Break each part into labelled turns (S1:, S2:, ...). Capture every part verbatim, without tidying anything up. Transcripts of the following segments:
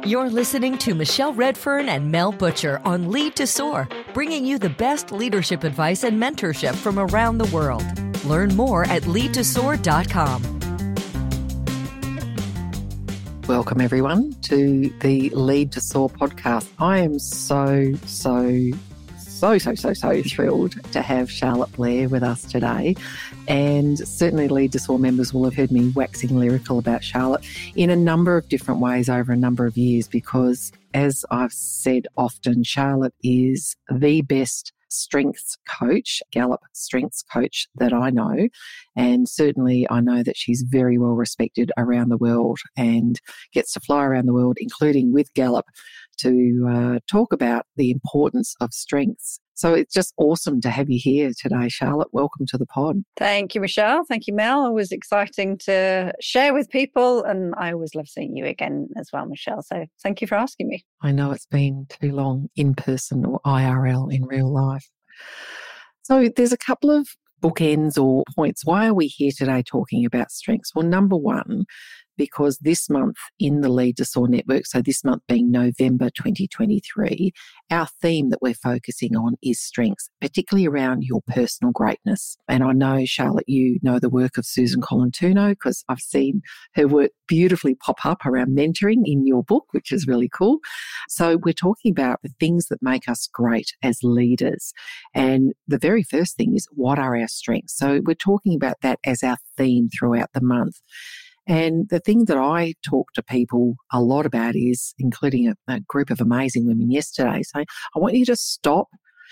S1: You're listening to Michelle Redfern and Mel Butcher on Lead to Soar, bringing you the best leadership advice and mentorship from around the world. Learn more at lead to soar dot com.
S2: Welcome, everyone, to the Lead to Soar podcast. I am so, so, so, so, so, so thrilled to have Charlotte Blair with us today. And certainly Lead to Soar members will have heard me waxing lyrical about Charlotte in a number of different ways over a number of years because, as I've said often, Charlotte is the best strengths coach, Gallup strengths coach that I know. And certainly I know that she's very well respected around the world and gets to fly around the world, including with Gallup, to uh, talk about the importance of strengths. So it's just awesome to have you here today, Charlotte. Welcome to the pod.
S3: Thank you, Michelle. Thank you, Mel. It was exciting to share with people. And I always love seeing you again as well, Michelle. So thank you for asking me.
S2: I know it's been too long in person or I R L in real life. So there's a couple of bookends or points. Why are we here today talking about strengths? Well, number one, because this month in the Lead to Soar Network, so this month being November twenty twenty-three, our theme that we're focusing on is strengths, particularly around your personal greatness. And I know, Charlotte, you know the work of Susan Colantuno because I've seen her work beautifully pop up around mentoring in your book, which is really cool. So we're talking about the things that make us great as leaders. And the very first thing is, what are our strengths? So we're talking about that as our theme throughout the month. And the thing that I talk to people a lot about is, including a, a group of amazing women yesterday, saying, I want you to stop,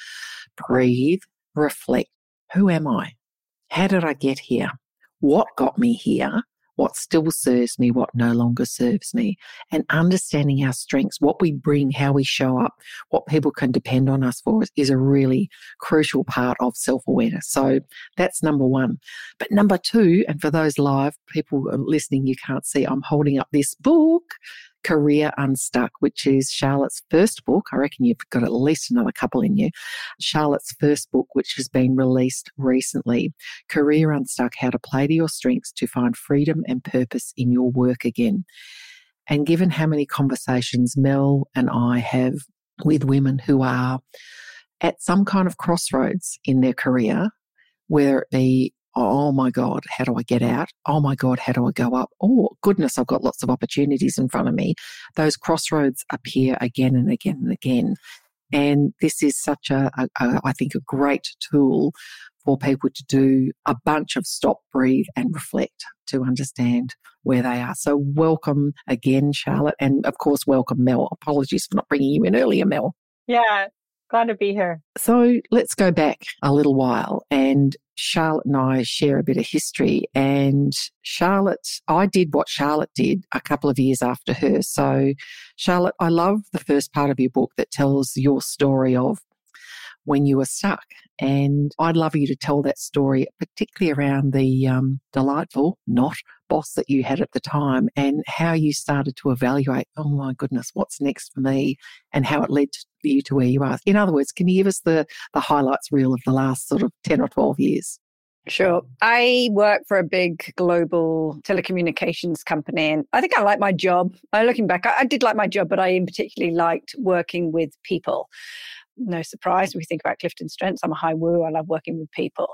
S2: breathe, reflect. Who am I? How did I get here? What got me here? What still serves me, what no longer serves me, and understanding our strengths, what we bring, how we show up, what people can depend on us for is a really crucial part of self-awareness. So that's number one. But number two, and for those live people listening, you can't see, I'm holding up this book, Career Unstuck, which is Charlotte's first book. I reckon you've got at least another couple in you. Charlotte's first book, which has been released recently, Career Unstuck, How to Play to Your Strengths to Find Freedom and Purpose in Your Work Again. And given how many conversations Mel and I have with women who are at some kind of crossroads in their career, whether it be, oh my God, how do I get out? Oh my God, how do I go up? Oh goodness, I've got lots of opportunities in front of me. Those crossroads appear again and again and again. And this is such a, a, a I think, a great tool for people to do a bunch of stop, breathe and reflect to understand where they are. So welcome again, Charlotte. And of course, welcome, Mel. Apologies for not bringing you in earlier, Mel.
S3: Yeah, glad to be here.
S2: So let's go back a little while, and Charlotte and I share a bit of history. And Charlotte, I did what Charlotte did a couple of years after her. So Charlotte, I love the first part of your book that tells your story of when you were stuck. And I'd love you to tell that story, particularly around the um, delightful, not boss that you had at the time, and how you started to evaluate, oh my goodness, what's next for me, and how it led to you to where you are. In other words, can you give us the, the highlights reel of the last sort of ten or twelve years?
S3: Sure. I work for a big global telecommunications company, and I think I like my job. Uh, looking back, I, I did like my job, but I in particularly liked working with people. No surprise, we think about Clifton Strengths. I'm a high woo. I love working with people.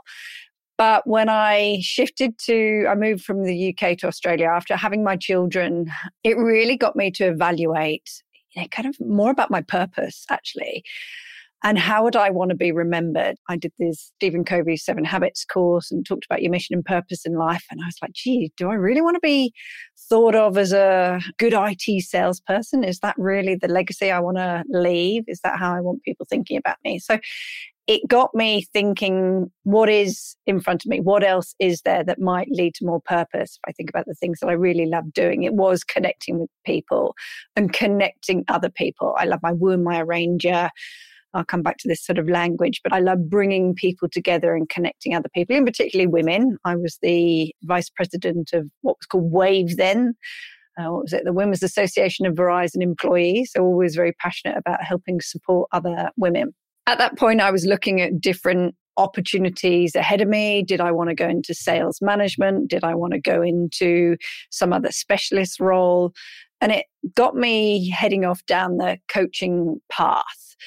S3: But when I shifted to, I moved from the U K to Australia after having my children, it really got me to evaluate, you know, kind of more about my purpose, actually. And how would I want to be remembered? I did this Stephen Covey's Seven Habits course and talked about your mission and purpose in life. And I was like, gee, do I really want to be thought of as a good I T salesperson? Is that really the legacy I want to leave? Is that how I want people thinking about me? So it got me thinking, what is in front of me? What else is there that might lead to more purpose? If I think about the things that I really love doing, it was connecting with people and connecting other people. I love my woo and my arranger. I'll come back to this sort of language, but I love bringing people together and connecting other people, and particularly women. I was the vice president of what was called WAVE then. Uh, what was it? The Women's Association of Verizon Employees. So always very passionate about helping support other women. At that point, I was looking at different opportunities ahead of me. Did I want to go into sales management? Did I want to go into some other specialist role? And it got me heading off down the coaching path.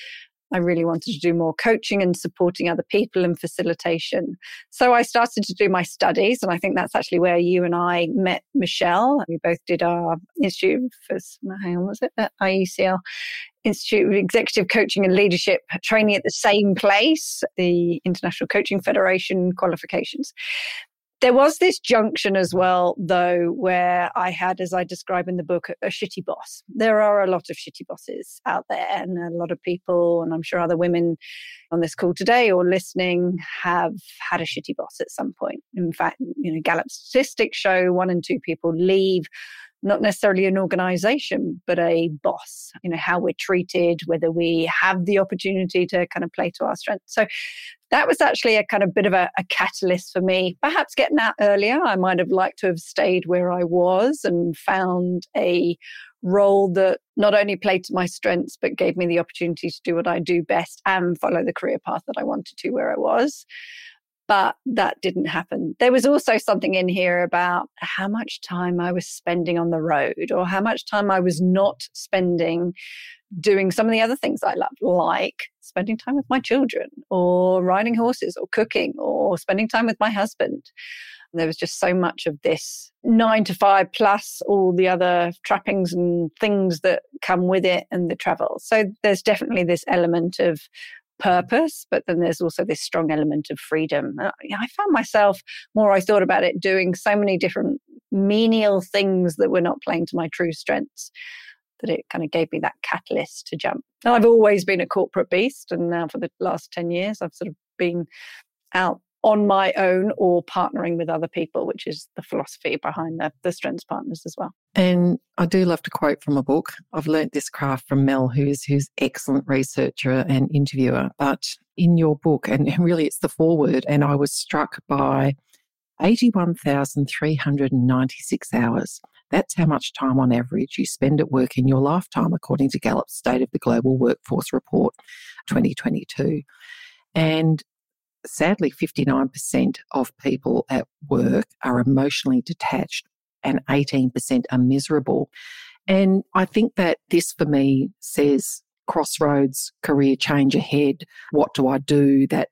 S3: I really wanted to do more coaching and supporting other people and facilitation. So I started to do my studies, and I think that's actually where you and I met Michelle. We both did our Institute for, hang on, was it? At I E C L, Institute of Executive Coaching and Leadership training at the same place, the International Coaching Federation qualifications. There was this junction as well, though, where I had, as I describe in the book, a, a shitty boss. There are a lot of shitty bosses out there, and a lot of people, and I'm sure other women on this call today or listening have had a shitty boss at some point. In fact, you know, Gallup statistics show one in two people leave not necessarily an organization, but a boss, you know, how we're treated, whether we have the opportunity to kind of play to our strengths. So that was actually a kind of bit of a, a catalyst for me. Perhaps getting out earlier, I might have liked to have stayed where I was and found a role that not only played to my strengths, but gave me the opportunity to do what I do best and follow the career path that I wanted to where I was. But that didn't happen. There was also something in here about how much time I was spending on the road, or how much time I was not spending doing some of the other things I love, like spending time with my children, or riding horses, or cooking, or spending time with my husband. And there was just so much of this nine to five plus all the other trappings and things that come with it, and the travel. So there's definitely this element of purpose, but then there's also this strong element of freedom. I found myself, more I thought about it, doing so many different menial things that were not playing to my true strengths, that it kind of gave me that catalyst to jump. And I've always been a corporate beast, and now for the last ten years, I've sort of been out on my own or partnering with other people, which is the philosophy behind the, the Strengths Partners as well.
S2: And I do love to quote from a book. I've learnt this craft from Mel, who's who's excellent researcher and interviewer. But in your book, and really it's the foreword, and I was struck by eighty-one thousand three hundred ninety-six hours. That's how much time on average you spend at work in your lifetime, according to Gallup's State of the Global Workforce Report twenty twenty-two. And sadly, fifty-nine percent of people at work are emotionally detached and eighteen percent are miserable. And I think that this, for me, says crossroads, career change ahead. What do I do? That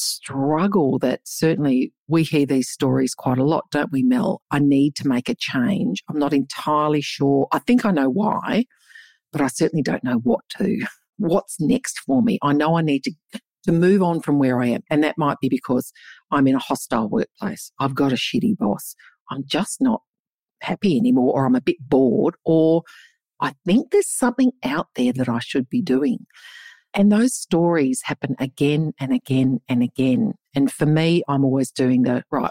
S2: struggle that certainly we hear these stories quite a lot, don't we, Mel? I need to make a change. I'm not entirely sure. I think I know why, but I certainly don't know what to. What's next for me? I know I need to to move on from where I am. And that might be because I'm in a hostile workplace. I've got a shitty boss. I'm just not happy anymore, or I'm a bit bored, or I think there's something out there that I should be doing. And those stories happen again and again and again. And for me, I'm always doing the, right,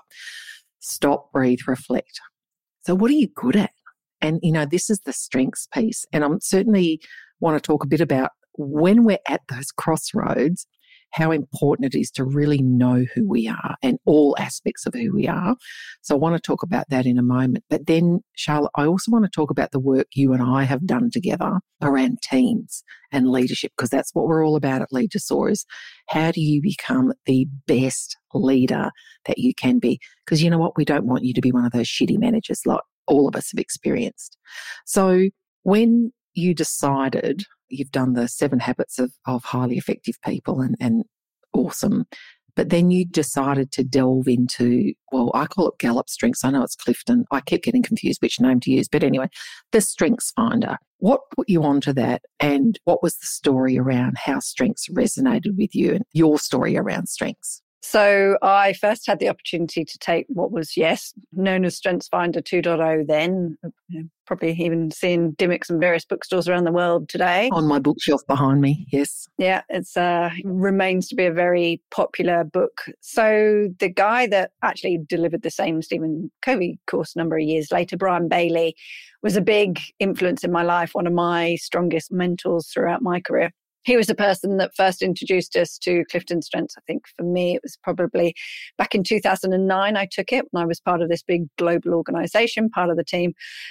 S2: stop, breathe, reflect. So what are you good at? And, you know, this is the strengths piece. And I'm certainly want to talk a bit about when we're at those crossroads, how important it is to really know who we are and all aspects of who we are. So I want to talk about that in a moment. But then, Charlotte, I also want to talk about the work you and I have done together around teams and leadership, because that's what we're all about at Lead to Soar, is how do you become the best leader that you can be? Because you know what? We don't want you to be one of those shitty managers like all of us have experienced. So when you decided, you've done the seven habits of, of highly effective people, and, and awesome. But then you decided to delve into, well, I call it Gallup Strengths. I know it's Clifton. I keep getting confused which name to use. But anyway, the Strengths Finder. What put you onto that, and what was the story around how strengths resonated with you and your story around strengths?
S3: So I first had the opportunity to take what was, yes, known as Strengths Finder two point oh then, you know, probably even seeing Dymocks in various bookstores around the world today.
S2: On my bookshelf behind me, yes.
S3: Yeah, it's uh, remains to be a very popular book. So the guy that actually delivered the same Stephen Covey course a number of years later, Brian Bailey, was a big influence in my life, one of my strongest mentors throughout my career. He was the person that first introduced us to Clifton Strengths. I think for me, it was probably back in two thousand nine, I took it when I was part of this big global organization, part of the team.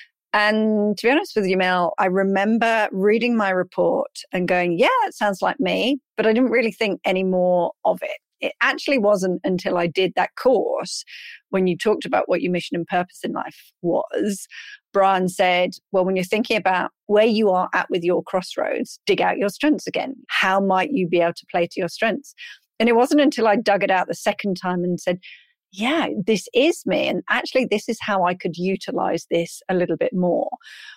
S3: And to be honest with you, Mel, I remember reading my report and going, yeah, it sounds like me, but I didn't really think any more of it. It actually wasn't until I did that course, when you talked about what your mission and purpose in life was, Brian said, well, when you're thinking about where you are at with your crossroads, dig out your strengths again. How might you be able to play to your strengths? And it wasn't until I dug it out the second time and said, yeah, this is me. And actually, this is how I could utilize this a little bit more.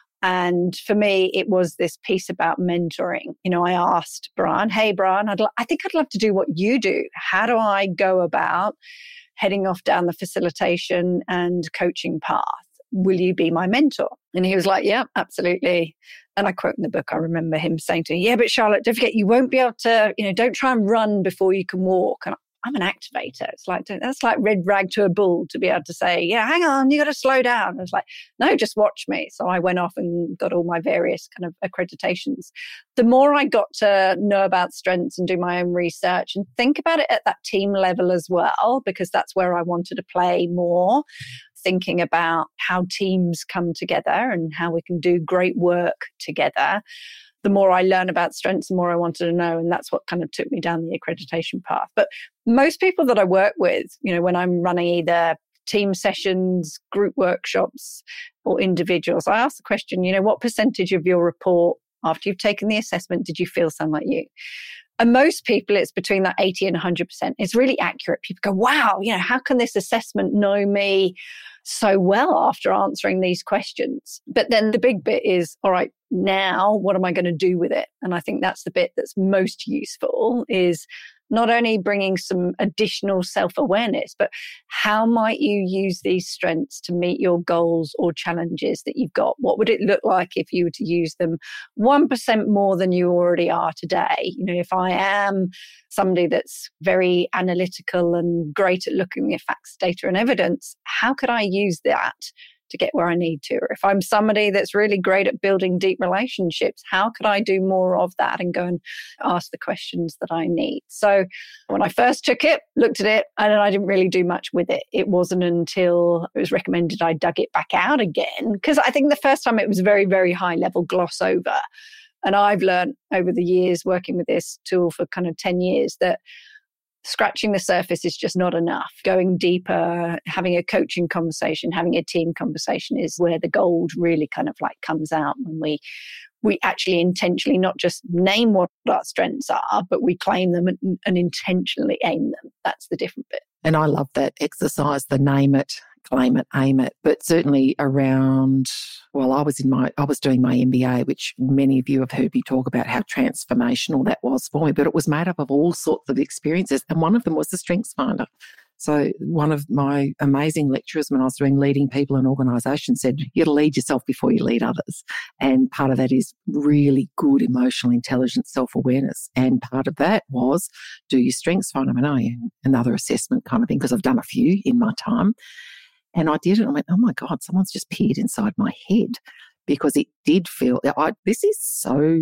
S3: And for me, it was this piece about mentoring. You know, I asked Brian, hey, Brian, I'd l- I think I'd love to do what you do. How do I go about heading off down the facilitation and coaching path? Will you be my mentor? And he was like, yeah, absolutely. And I quote in the book, I remember him saying to me, yeah, but Charlotte, don't forget, you won't be able to, you know, don't try and run before you can walk. And I'm an activator. It's like, that's like red rag to a bull to be able to say, yeah, hang on, you got to slow down. I was like, no, just watch me. So I went off and got all my various kind of accreditations. The more I got to know about strengths and do my own research and think about it at that team level as well, because that's where I wanted to play more, thinking about how teams come together and how we can do great work together. The more I learn about strengths, the more I wanted to know. And that's what kind of took me down the accreditation path. But most people that I work with, you know, when I'm running either team sessions, group workshops, or individuals, I ask the question, you know, what percentage of your report after you've taken the assessment did you feel sound like you? And most people, it's between that eighty and one hundred percent. It's really accurate. People go, wow, you know, how can this assessment know me so well after answering these questions? But then the big bit is, all right, now what am I going to do with it? And I think that's the bit that's most useful, is not only bringing some additional self-awareness, but how might you use these strengths to meet your goals or challenges that you've got? What would it look like if you were to use them one percent more than you already are today? You know, if I am somebody that's very analytical and great at looking at facts, data, and evidence, how could I use that to get where I need to? Or if I'm somebody that's really great at building deep relationships, how could I do more of that and go and ask the questions that I need? So when I first took it, looked at it, and I didn't really do much with it. It wasn't until it was recommended I dug it back out again, because I think the first time it was very, very high level gloss over. And I've learned over the years working with this tool for kind of ten years that scratching the surface is just not enough. Going deeper, having a coaching conversation, having a team conversation is where the gold really kind of like comes out, when we we actually intentionally not just name what our strengths are, but we claim them and, and intentionally aim them. That's the different bit.
S2: And I love that exercise, the name it, claim it, aim it. But certainly around, well, I was in my, I was doing my M B A, which many of you have heard me talk about how transformational that was for me, but it was made up of all sorts of experiences. And one of them was the Strengths Finder. So one of my amazing lecturers when I was doing leading people in organisations said, you got to lead yourself before you lead others. And part of that is really good emotional intelligence, self-awareness. And part of that was do your Strengths Finder. I know, another assessment kind of thing, because I've done a few in my time. And I did it. I went, oh my God, someone's just peered inside my head, because it did feel, I, this is so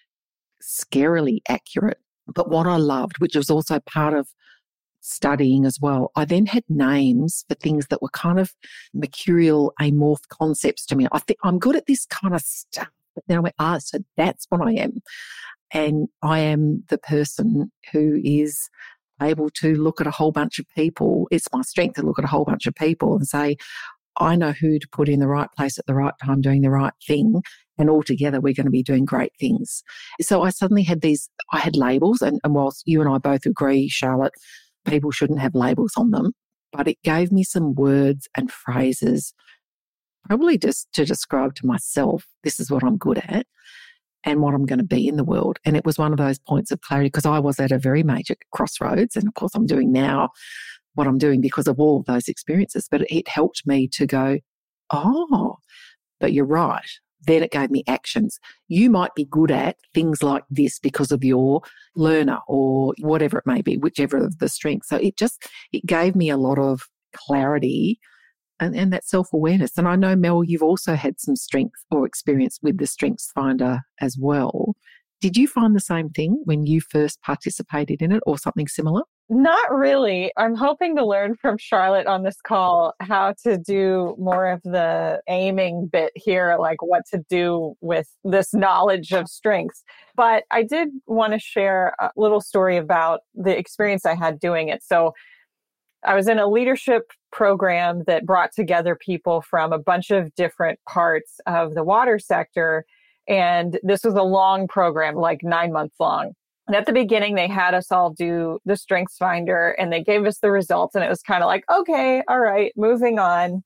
S2: scarily accurate. But what I loved, which was also part of studying as well, I then had names for things that were kind of mercurial, amorph concepts to me. I think I'm good at this kind of stuff. But then I went, ah, so that's what I am. And I am the person who is able to look at a whole bunch of people. It's my strength to look at a whole bunch of people and say, I know who to put in the right place at the right time doing the right thing, and all together we're going to be doing great things. So I suddenly had these, I had labels, and, and whilst you and I both agree, Charlotte, people shouldn't have labels on them, but it gave me some words and phrases, probably just to describe to myself, this is what I'm good at and what I'm going to be in the world. And it was one of those points of clarity, because I was at a very major crossroads. And of course, I'm doing now what I'm doing because of all of those experiences. But it helped me to go, oh, but you're right. Then it gave me actions. You might be good at things like this because of your learner or whatever it may be, whichever of the strengths. So it just, it gave me a lot of clarity and, and that self-awareness. And I know, Mel, you've also had some strength or experience with the Strengths Finder as well. Did you find the same thing when you first participated in it, or something similar?
S4: Not really. I'm hoping to learn from Charlotte on this call how to do more of the aiming bit here, like what to do with this knowledge of strengths. But I did want to share a little story about the experience I had doing it. So I was in a leadership program that brought together people from a bunch of different parts of the water sector. And this was a long program, like nine months long. And at the beginning, they had us all do the Strengths Finder and they gave us the results. And it was kind of like, okay, all right, moving on.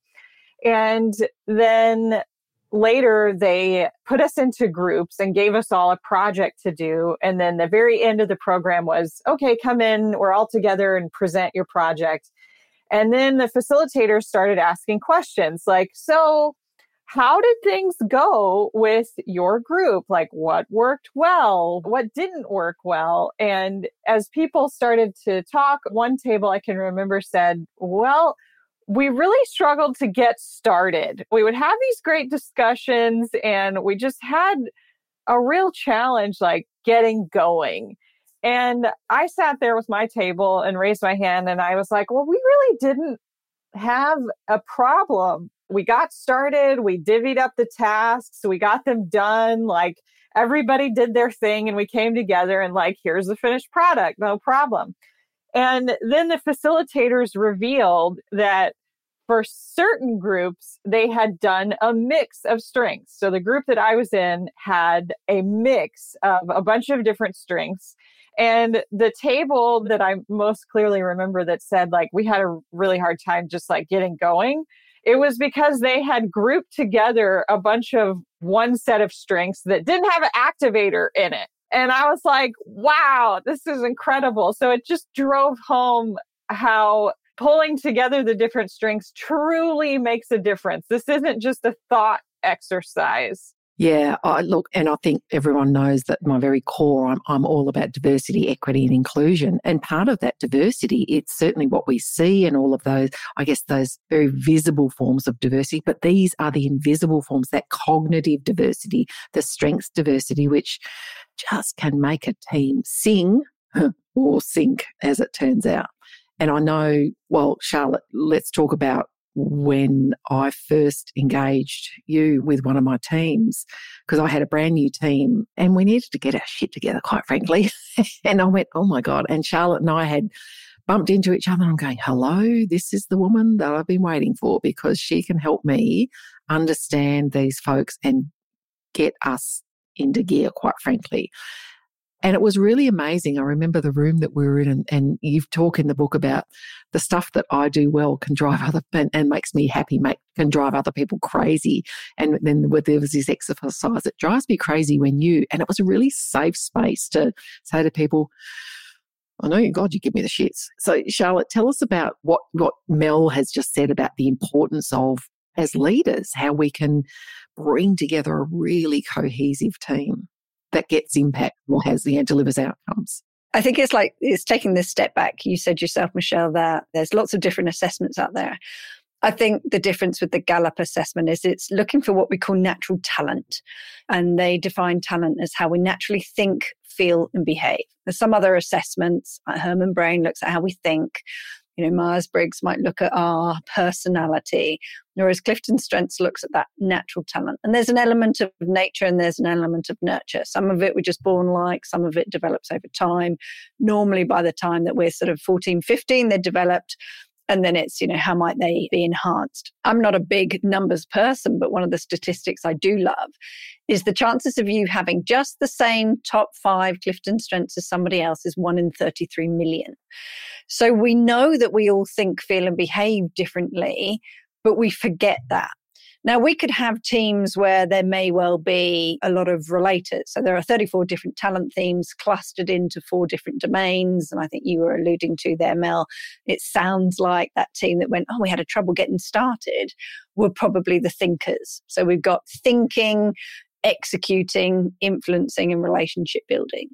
S4: And then later, they put us into groups and gave us all a project to do. And then the very end of the program was, okay, come in, we're all together and present your project. And then the facilitators started asking questions like, so how did things go with your group? Like what worked well? What didn't work well? And as people started to talk, one table I can remember said, well, we really struggled to get started. We would have these great discussions and we just had a real challenge, like getting going. And I sat there with my table and raised my hand and I was like, well, we really didn't have a problem. We got started, we divvied up the tasks, we got them done, like everybody did their thing and we came together and like, here's the finished product, no problem. And then the facilitators revealed that for certain groups, they had done a mix of strengths. So the group that I was in had a mix of a bunch of different strengths. And the table that I most clearly remember that said like, we had a really hard time just like getting going. It was because they had grouped together a bunch of one set of strengths that didn't have an activator in it. And I was like, wow, this is incredible. So it just drove home how pulling together the different strengths truly makes a difference. This isn't just a thought exercise.
S2: Yeah, I look, and I think everyone knows that my very core, I'm, I'm all about diversity, equity and inclusion. And part of that diversity, it's certainly what we see and all of those, I guess, those very visible forms of diversity. But these are the invisible forms, that cognitive diversity, the strengths diversity, which just can make a team sing or sink, as it turns out. And I know, well, Charlotte, let's talk about when I first engaged you with one of my teams, because I had a brand new team and we needed to get our shit together, quite frankly. And I went, oh my God. And Charlotte and I had bumped into each other and I'm going, hello, this is the woman that I've been waiting for because she can help me understand these folks and get us into gear, quite frankly. And it was really amazing. I remember the room that we were in, and, and you've talked in the book about the stuff that I do well can drive other and, and makes me happy, make, can drive other people crazy. And then there was this exercise that drives me crazy when you, and it was a really safe space to say to people, I know, God, you give me the shits. So Charlotte, tell us about what, what Mel has just said about the importance of, as leaders, how we can bring together a really cohesive team that gets impact or has the end delivers outcomes.
S3: I think it's like, it's taking this step back. You said yourself, Michelle, that there's lots of different assessments out there. I think the difference with the Gallup assessment is it's looking for what we call natural talent. And they define talent as how we naturally think, feel, and behave. There's some other assessments, like Herman Brain looks at how we think. You know, Myers-Briggs might look at our personality, whereas Clifton Strengths looks at that natural talent. And there's an element of nature and there's an element of nurture. Some of it we're just born like, some of it develops over time. Normally by the time that we're sort of fourteen, fifteen, they're developed. And then it's, you know, how might they be enhanced? I'm not a big numbers person, but one of the statistics I do love is the chances of you having just the same top five Clifton Strengths as somebody else is one in thirty-three million. So we know that we all think, feel, and behave differently, but we forget that. Now, we could have teams where there may well be a lot of relators. So there are thirty-four different talent themes clustered into four different domains. And I think you were alluding to there, Mel. It sounds like that team that went, oh, we had a trouble getting started, were probably the thinkers. So we've got thinking, executing, influencing, and relationship building.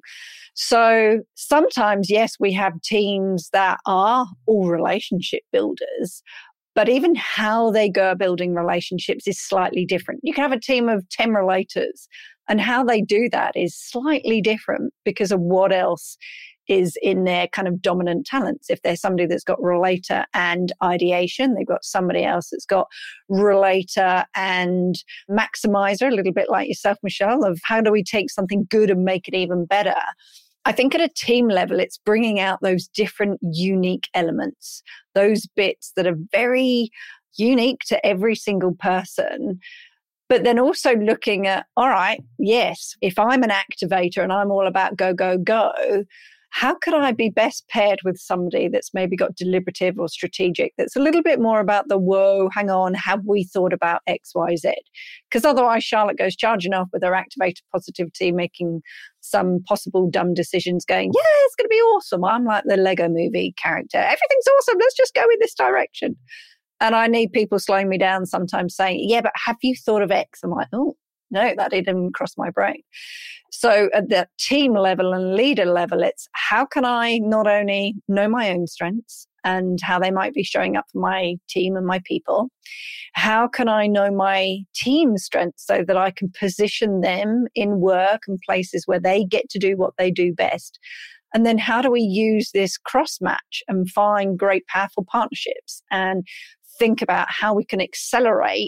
S3: So sometimes, yes, we have teams that are all relationship builders, but even how they go building relationships is slightly different. You can have a team of ten relators, and how they do that is slightly different because of what else is in their kind of dominant talents. If there's somebody that's got relator and ideation, they've got somebody else that's got relator and maximizer, a little bit like yourself, Michelle, of how do we take something good and make it even better? I think at a team level, it's bringing out those different unique elements, those bits that are very unique to every single person. But then also looking at, all right, yes, if I'm an activator and I'm all about go, go, go, how could I be best paired with somebody that's maybe got deliberative or strategic, that's a little bit more about the, whoa, hang on, have we thought about X, Y, Z? Because otherwise Charlotte goes charging off with her activator positivity, making some possible dumb decisions going, yeah, it's going to be awesome. I'm like the Lego movie character. Everything's awesome. Let's just go in this direction. And I need people slowing me down sometimes saying, yeah, but have you thought of X? I'm like, oh, no, that didn't cross my brain. So at the team level and leader level, it's how can I not only know my own strengths and how they might be showing up for my team and my people, how can I know my team's strengths so that I can position them in work and places where they get to do what they do best? And then how do we use this cross match and find great, powerful partnerships and think about how we can accelerate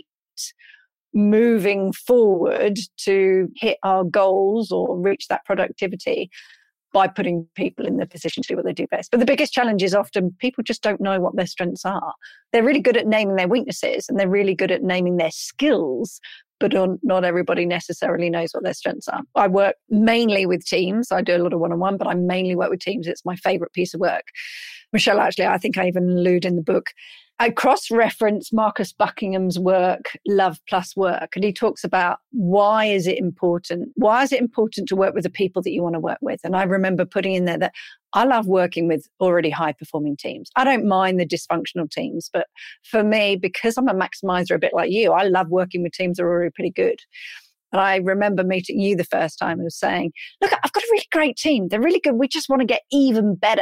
S3: moving forward to hit our goals or reach that productivity by putting people in the position to do what they do best. But the biggest challenge is often people just don't know what their strengths are. They're really good at naming their weaknesses and they're really good at naming their skills, but not everybody necessarily knows what their strengths are. I work mainly with teams. I do a lot of one-on-one, but I mainly work with teams. It's my favorite piece of work. Michelle, actually, I think I even allude in the book, I cross-reference Marcus Buckingham's work, Love Plus Work, and he talks about why is it important? Why is it important to work with the people that you want to work with? And I remember putting in there that I love working with already high-performing teams. I don't mind the dysfunctional teams, but for me, because I'm a maximizer a bit like you, I love working with teams that are already pretty good. And I remember meeting you the first time and saying, look, I've got a really great team. They're really good. We just want to get even better.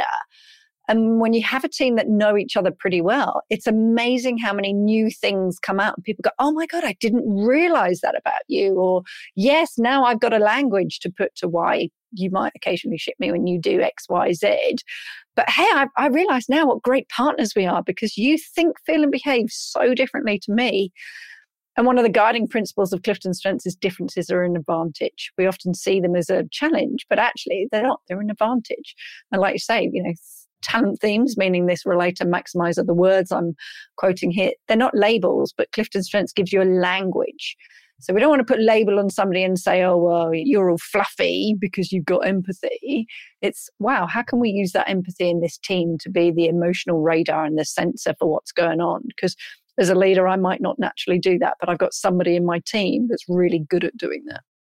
S3: And when you have a team that know each other pretty well, it's amazing how many new things come out and people go, oh my God, I didn't realize that about you. Or yes, now I've got a language to put to why you might occasionally ship me when you do X, Y, Z. But hey, I, I realize now what great partners we are because you think, feel and behave so differently to me. And one of the guiding principles of Clifton Strengths is differences are an advantage. We often see them as a challenge, but actually they're not, they're an advantage. And like you say, you know, talent themes, meaning this relator maximizer, the words I'm quoting here, they're not labels, but Clifton Strengths gives you a language. So we don't want to put label on somebody and say, oh, well, you're all fluffy because you've got empathy. It's, wow, how can we use that empathy in this team to be the emotional radar and the sensor for what's going on? Because as a leader, I might not naturally do that, but I've got somebody in my team that's really good at doing that.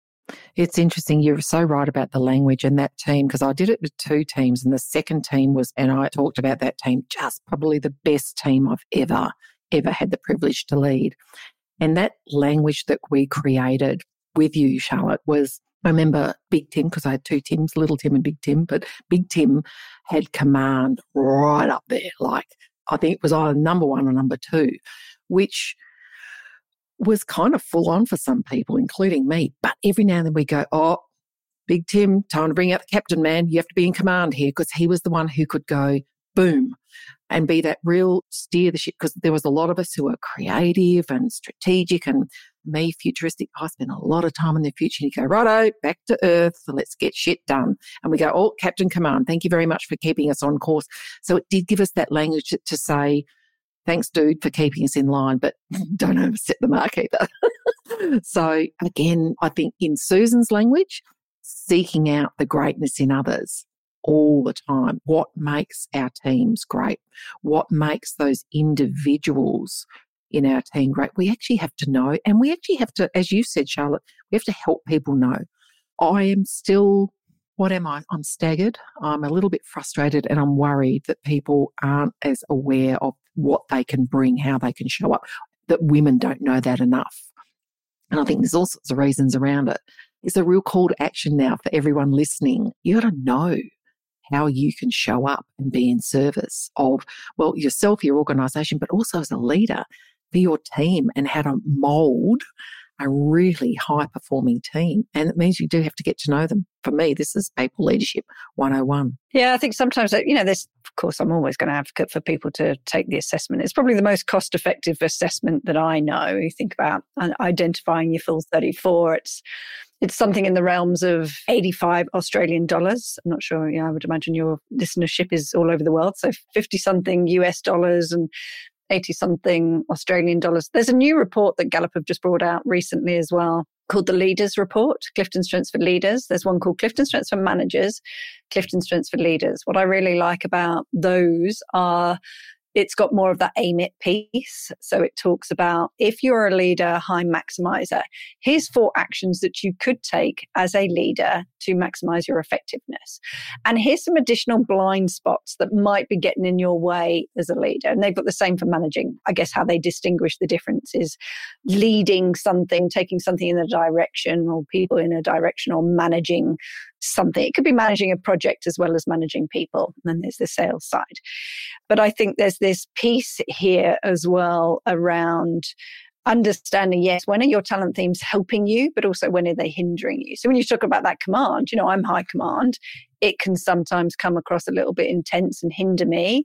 S2: It's interesting. You're so right about the language and that team, because I did it with two teams and the second team was, and I talked about that team, just probably the best team I've ever, ever had the privilege to lead. And that language that we created with you, Charlotte, was, I remember Big Tim, because I had two Tims, Little Tim and Big Tim, but Big Tim had command right up there. Like, I think it was either number one or number two, which was kind of full on for some people, including me. But every now and then we go, oh, Big Tim, time to bring out the captain, man. You have to be in command here, because he was the one who could go boom and be that real steer the ship, because there was a lot of us who were creative and strategic, and me, futuristic. I spent a lot of time in the future. And you go, righto, back to earth. So let's get shit done. And we go, oh, Captain Command, thank you very much for keeping us on course. So it did give us that language to, to say, thanks, dude, for keeping us in line, but don't overstep the mark either. So again, I think in Susan's language, seeking out the greatness in others all the time. What makes our teams great? What makes those individuals in our team great? We actually have to know, and we actually have to, as you said, Charlotte, we have to help people know. I am still, what am I? I'm staggered. I'm a little bit frustrated, and I'm worried that people aren't as aware of what they can bring, how they can show up, that women don't know that enough. And I think there's all sorts of reasons around it. It's a real call to action now for everyone listening. You got to know how you can show up and be in service of, well, yourself, your organisation, but also as a leader for your team, and how to mould a really high-performing team. And it means you do have to get to know them for me, this is People Leadership one oh one.
S3: Yeah, I think sometimes, you know, there's, of course, I'm always going to advocate for people to take the assessment. It's probably the most cost-effective assessment that I know. You think about identifying your full thirty-four, it's it's something in the realms of eighty-five Australian dollars. I'm not sure, yeah, I would imagine your listenership is all over the world. So fifty-something U S dollars and eighty-something Australian dollars. There's a new report that Gallup have just brought out recently as well, called the Leaders Report, Clifton Strengths for Leaders. There's one called Clifton Strengths for Managers, Clifton Strengths for Leaders. What I really like about those are it's got more of that aim it piece. So it talks about if you're a leader, high maximizer, here's four actions that you could take as a leader to maximize your effectiveness. And here's some additional blind spots that might be getting in your way as a leader. And they've got the same for managing. I guess how they distinguish the difference is leading something, taking something in a direction, or people in a direction, or managing something. It could be managing a project as well as managing people. And then there's the sales side. But I think there's this piece here as well around understanding, yes, when are your talent themes helping you, but also when are they hindering you? So when you talk about that command, you know, I'm high command, it can sometimes come across a little bit intense and hinder me,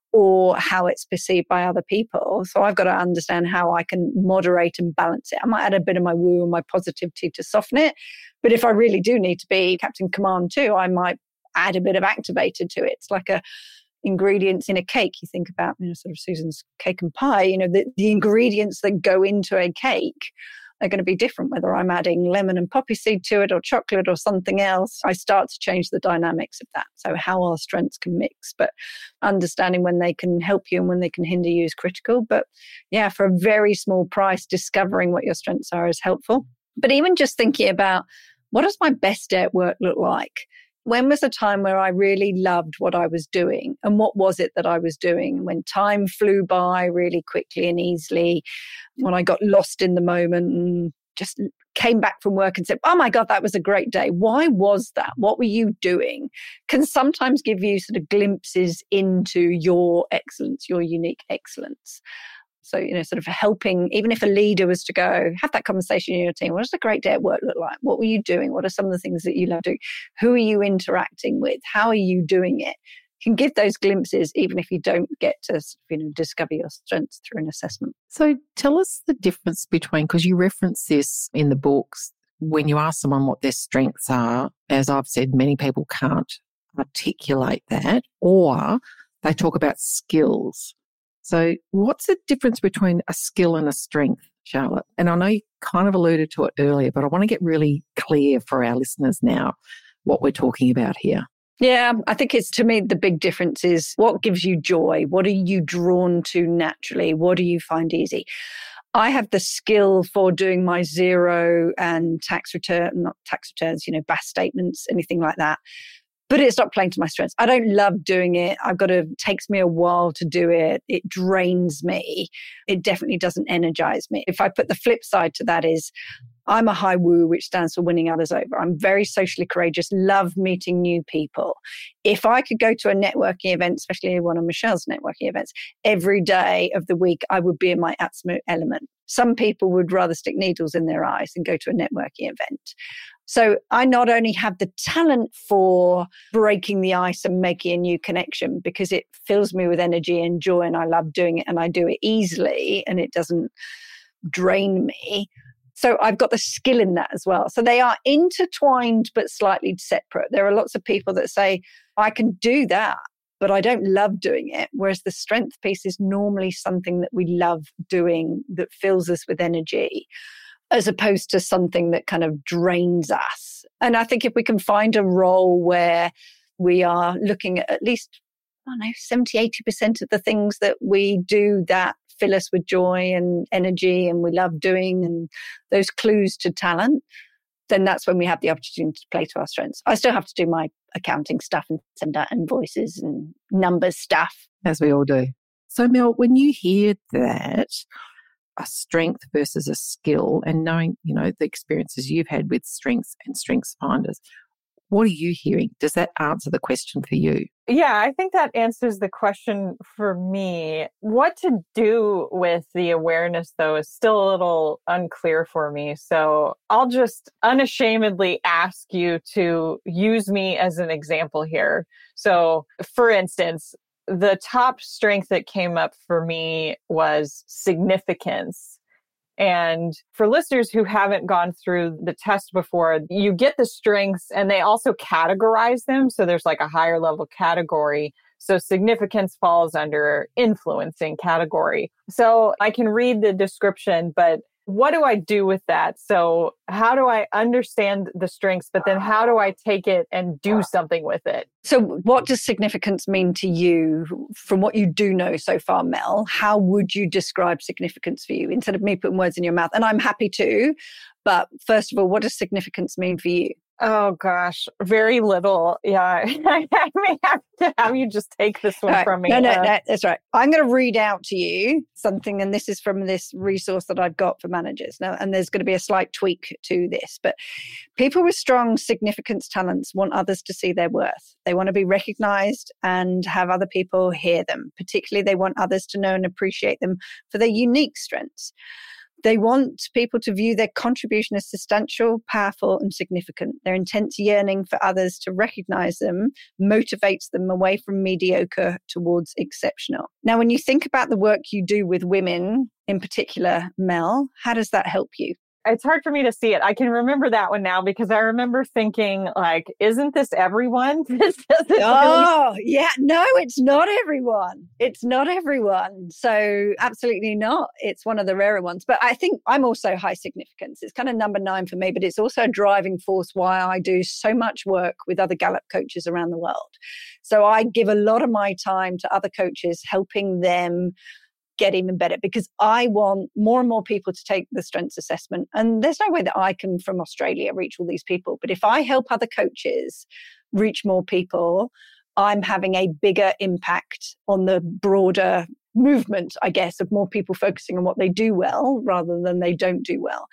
S3: or how it's perceived by other people. So I've got to understand how I can moderate and balance it. I might add a bit of my woo and my positivity to soften it. But if I really do need to be Captain Command too, I might add a bit of activator to it. It's like a ingredients in a cake. You think about, you know, sort of Susan's cake and pie, you know, the, the ingredients that go into a cake are going to be different, whether I'm adding lemon and poppy seed to it or chocolate or something else. I start to change the dynamics of that. So how our strengths can mix, but understanding when they can help you and when they can hinder you is critical. But yeah, for a very small price, discovering what your strengths are is helpful. But even just thinking about, what does my best day at work look like? When was a time where I really loved what I was doing? And what was it that I was doing? When time flew by really quickly and easily, when I got lost in the moment and just came back from work and said, oh my God, that was a great day. Why was that? What were you doing? Can sometimes give you sort of glimpses into your excellence, your unique excellence. So, you know, sort of helping, even if a leader was to go, have that conversation in your team. What does a great day at work look like? What were you doing? What are some of the things that you love doing? Who are you interacting with? How are you doing it? You can give those glimpses, even if you don't get to, you know, discover your strengths through an assessment.
S2: So tell us the difference between, because you reference this in the books, when you ask someone what their strengths are, as I've said, many people can't articulate that, or they talk about skills. So what's the difference between a skill and a strength, Charlotte? And I know you kind of alluded to it earlier, but I want to get really clear for our listeners now what we're talking about here.
S3: Yeah, I think it's, to me, the big difference is what gives you joy? What are you drawn to naturally? What do you find easy? I have the skill for doing my zero and tax return, not tax returns, you know, B A S statements, anything like that. But it's not playing to my strengths. I don't love doing it. I've got to, it takes me a while to do it. It drains me. It definitely doesn't energize me. If I put the flip side to that is, I'm a high woo, which stands for winning others over. I'm very socially courageous, love meeting new people. If I could go to a networking event, especially one of Michelle's networking events, every day of the week, I would be in my absolute element. Some people would rather stick needles in their eyes than go to a networking event. So I not only have the talent for breaking the ice and making a new connection, because it fills me with energy and joy and I love doing it and I do it easily and it doesn't drain me. So I've got the skill in that as well. So they are intertwined but slightly separate. There are lots of people that say, I can do that, but I don't love doing it. Whereas the strength piece is normally something that we love doing that fills us with energy, as opposed to something that kind of drains us. And I think if we can find a role where we are looking at at least, I don't know, seventy, eighty percent of the things that we do that fill us with joy and energy and we love doing, and those clues to talent, then that's when we have the opportunity to play to our strengths. I still have to do my accounting stuff and send out invoices and numbers stuff.
S2: As we all do. So Mel, when you hear that, a strength versus a skill, and knowing, you know, the experiences you've had with strengths and strengths finders, What are you hearing? Does that answer the question for you?
S4: Yeah, I think that answers the question for me. What to do with the awareness, though, is still a little unclear for me. So I'll just unashamedly ask you to use me as an example here. So, for instance, the top strength that came up for me was significance. And for listeners who haven't gone through the test before, you get the strengths and they also categorize them. So there's like a higher level category. So significance falls under influencing category. So I can read the description, but what do I do with that? So how do I understand the strengths, but then how do I take it and do something with it?
S3: So what does significance mean to you from what you do know so far, Mel? How would you describe significance for you instead of me putting words in your mouth? And I'm happy to, but first of all, what does significance mean for you?
S4: Oh gosh, very little. Yeah, I may have to have you just take this one
S3: right.
S4: from me.
S3: No, no,
S4: uh,
S3: no, that's right. I'm going to read out to you something, and this is from this resource that I've got for managers. Now, and there's going to be a slight tweak to this, but people with strong significance talents want others to see their worth. They want to be recognized and have other people hear them. Particularly, they want others to know and appreciate them for their unique strengths. They want people to view their contribution as substantial, powerful, and significant. Their intense yearning for others to recognize them motivates them away from mediocre towards exceptional. Now, when you think about the work you do with women in particular, Mel, how does that help you?
S4: It's hard for me to see it. I can remember that one now because I remember thinking, like, isn't this everyone? This doesn't
S3: oh,
S4: really...
S3: yeah. No, it's not everyone. It's not everyone. So absolutely not. It's one of the rarer ones. But I think I'm also high significance. It's kind of number nine for me, but it's also a driving force why I do so much work with other Gallup coaches around the world. So I give a lot of my time to other coaches, helping them get even better, because I want more and more people to take the strengths assessment. And there's no way that I can, from Australia, reach all these people. But if I help other coaches reach more people, I'm having a bigger impact on the broader movement, I guess, of more people focusing on what they do well rather than they don't do well.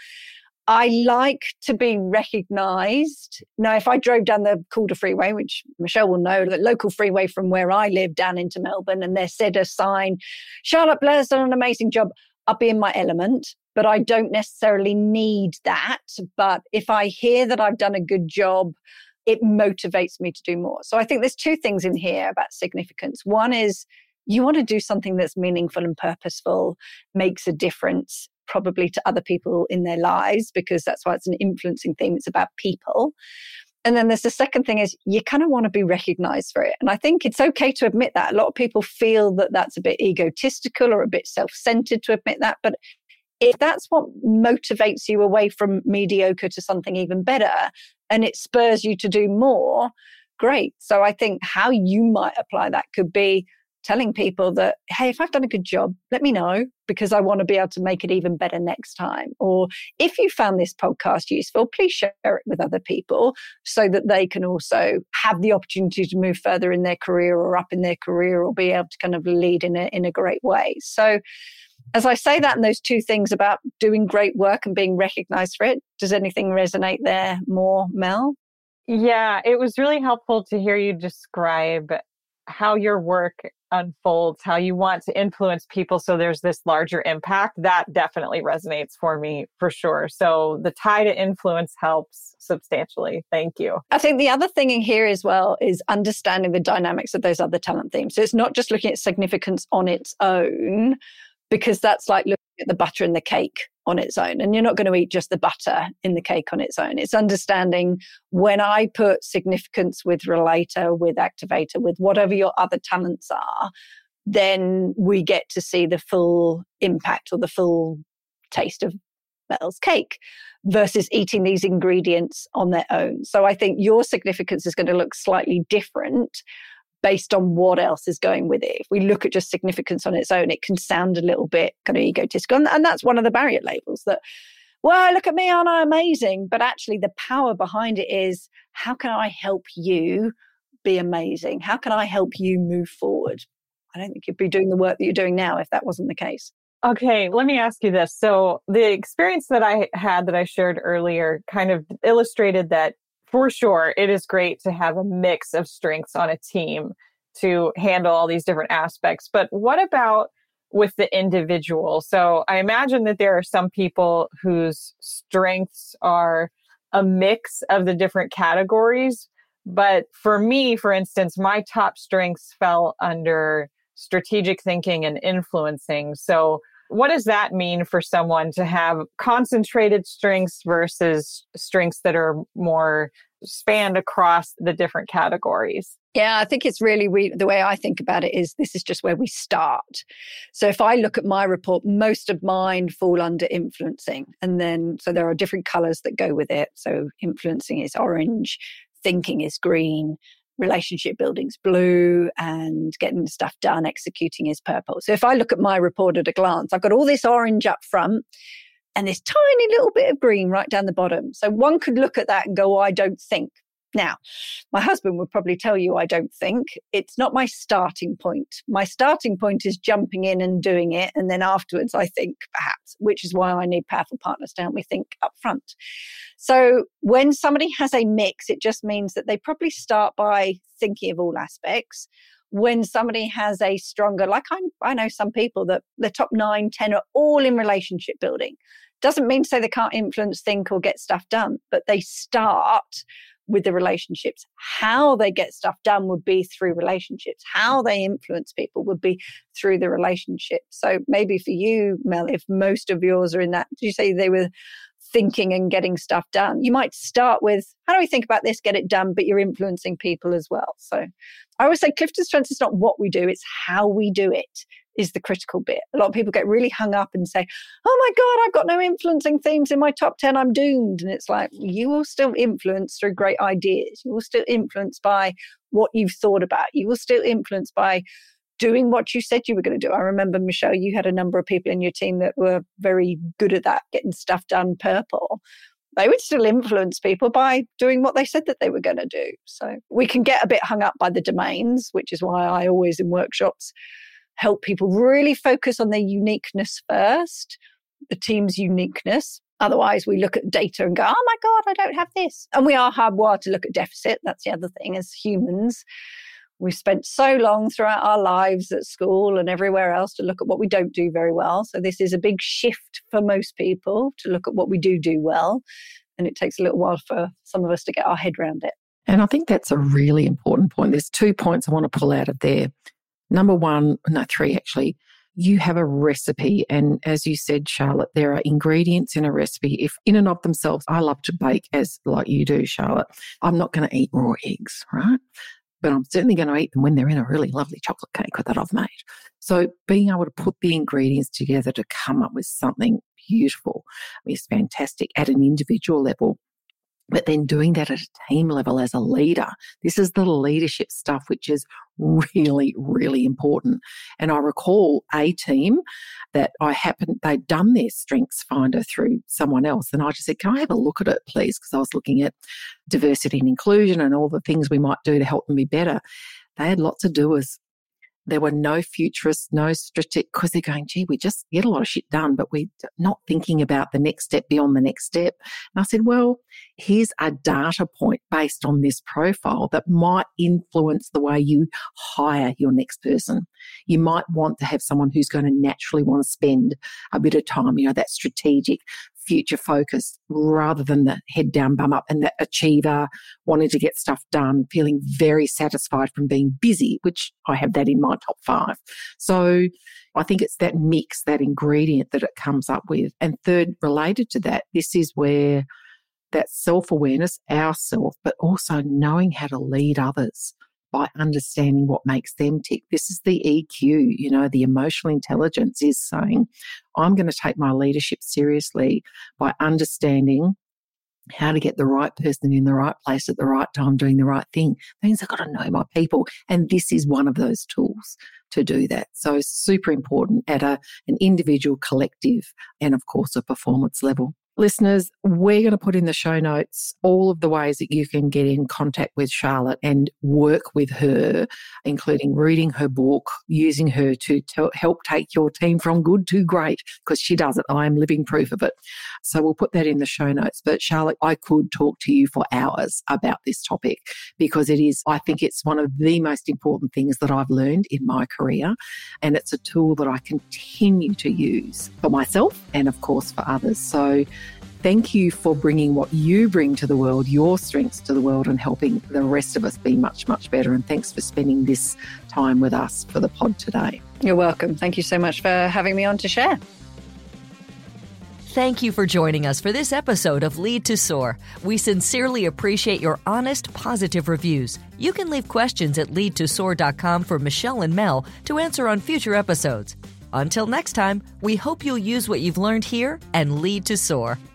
S3: I like to be recognized. Now, if I drove down the Calder Freeway, which Michelle will know, the local freeway from where I live down into Melbourne, and there said a sign, Charlotte Blair's done an amazing job, I'll be in my element. But I don't necessarily need that. But if I hear that I've done a good job, it motivates me to do more. So I think there's two things in here about significance. One is you want to do something that's meaningful and purposeful, makes a difference, probably to other people in their lives, because that's why it's an influencing theme. It's about people. And then there's the second thing is you kind of want to be recognized for it. And I think it's okay to admit that. A lot of people feel that that's a bit egotistical or a bit self-centered to admit that. But if that's what motivates you away from mediocre to something even better, and it spurs you to do more, great. So I think how you might apply that could be telling people that, hey, if I've done a good job, let me know, because I want to be able to make it even better next time. Or if you found this podcast useful, please share it with other people so that they can also have the opportunity to move further in their career or up in their career or be able to kind of lead in a, in a great way. So as I say that and those two things about doing great work and being recognized for it, does anything resonate there more, Mel?
S4: Yeah, it was really helpful to hear you describe how your work unfolds, how you want to influence people so there's this larger impact. That definitely resonates for me for sure. So the tie to influence helps substantially. Thank you.
S3: I think the other thing in here as well is understanding the dynamics of those other talent themes. So it's not just looking at significance on its own, because that's like looking at the butter in the cake on its own. And you're not going to eat just the butter in the cake on its own. It's understanding when I put significance with relator, with activator, with whatever your other talents are, then we get to see the full impact or the full taste of Mel's cake versus eating these ingredients on their own. So I think your significance is going to look slightly different based on what else is going with it. If we look at just significance on its own, it can sound a little bit kind of egotistical. And, and that's one of the barrier labels that, well, look at me, aren't I amazing? But actually the power behind it is, how can I help you be amazing? How can I help you move forward? I don't think you'd be doing the work that you're doing now if that wasn't the case.
S4: Okay, let me ask you this. So the experience that I had that I shared earlier kind of illustrated that For sure, it is great to have a mix of strengths on a team to handle all these different aspects. But what about with the individual? So I imagine that there are some people whose strengths are a mix of the different categories. But for me, for instance, my top strengths fell under strategic thinking and influencing. So what does that mean for someone to have concentrated strengths versus strengths that are more spanned across the different categories?
S3: Yeah, I think it's really, we, the way I think about it is this is just where we start. So if I look at my report, most of mine fall under influencing. And then, so there are different colors that go with it. So influencing is orange, thinking is green, relationship building's blue, and getting stuff done, executing is purple. So if I look at my report at a glance, I've got all this orange up front and this tiny little bit of green right down the bottom. So one could look at that and go, oh, I don't think. Now, my husband would probably tell you I don't think. It's not my starting point. My starting point is jumping in and doing it. And then afterwards, I think perhaps, which is why I need powerful partners to help me think up front. So when somebody has a mix, it just means that they probably start by thinking of all aspects. When somebody has a stronger, like I, I know some people that the top nine, ten are all in relationship building. Doesn't mean to say they can't influence, think, or get stuff done, but they start with the relationships. How they get stuff done would be through relationships. How they influence people would be through the relationship. So maybe for you, Mel, if most of yours are in that, did you say they were thinking and getting stuff done? You might start with, how do we think about this, get it done, but you're influencing people as well. So I always say Clifton Strengths is not what we do, it's how we do it is the critical bit. A lot of people get really hung up and say, oh my God, I've got no influencing themes in my top ten, I'm doomed. And it's like, you will still influence through great ideas. You will still influence by what you've thought about. You will still influence by doing what you said you were going to do. I remember, Michelle, you had a number of people in your team that were very good at that, getting stuff done purple. They would still influence people by doing what they said that they were going to do. So we can get a bit hung up by the domains, which is why I always in workshops help people really focus on their uniqueness first, the team's uniqueness. Otherwise, we look at data and go, oh my God, I don't have this. And we are hardwired to look at deficit. That's the other thing as humans. We've spent so long throughout our lives at school and everywhere else to look at what we don't do very well. So this is a big shift for most people to look at what we do do well. And it takes a little while for some of us to get our head around it.
S2: And I think that's a really important point. There's two points I want to pull out of there. Number one, no, three actually, you have a recipe. And as you said, Charlotte, there are ingredients in a recipe. If in and of themselves, I love to bake as like you do, Charlotte. I'm not going to eat raw eggs, right? But I'm certainly going to eat them when they're in a really lovely chocolate cake that I've made. So being able to put the ingredients together to come up with something beautiful is fantastic at an individual level. But then doing that at a team level as a leader, this is the leadership stuff, which is really, really important. And I recall a team that I happened, they'd done their strengths finder through someone else. And I just said, can I have a look at it, please? Because I was looking at diversity and inclusion and all the things we might do to help them be better. They had lots of doers. There were no futurists, no strategic, because they're going, gee, we just get a lot of shit done, but we're not thinking about the next step beyond the next step. And I said, well, here's a data point based on this profile that might influence the way you hire your next person. You might want to have someone who's going to naturally want to spend a bit of time, you know, that strategic, future focused rather than the head down, bum up, and that achiever wanting to get stuff done, feeling very satisfied from being busy, which I have that in my top five. So I think it's that mix, that ingredient that it comes up with. And third, related to that, this is where that self-awareness, ourself, but also knowing how to lead others by understanding what makes them tick. This is the E Q, you know, the emotional intelligence is saying, I'm going to take my leadership seriously by understanding how to get the right person in the right place at the right time doing the right thing. That means I've got to know my people. And this is one of those tools to do that. So super important at a, an individual, collective, and of course a performance level. Listeners, we're going to put in the show notes all of the ways that you can get in contact with Charlotte and work with her, including reading her book, using her to, to help take your team from good to great, because she does it. I am living proof of it. So we'll put that in the show notes. But Charlotte, I could talk to you for hours about this topic because it is, I think it's one of the most important things that I've learned in my career. And it's a tool that I continue to use for myself and, of course, for others. So thank you for bringing what you bring to the world, your strengths to the world, and helping the rest of us be much, much better. And thanks for spending this time with us for the pod today.
S3: You're welcome. Thank you so much for having me on to share.
S1: Thank you for joining us for this episode of Lead to Soar. We sincerely appreciate your honest, positive reviews. You can leave questions at lead to soar dot com for Michelle and Mel to answer on future episodes. Until next time, we hope you'll use what you've learned here and lead to soar.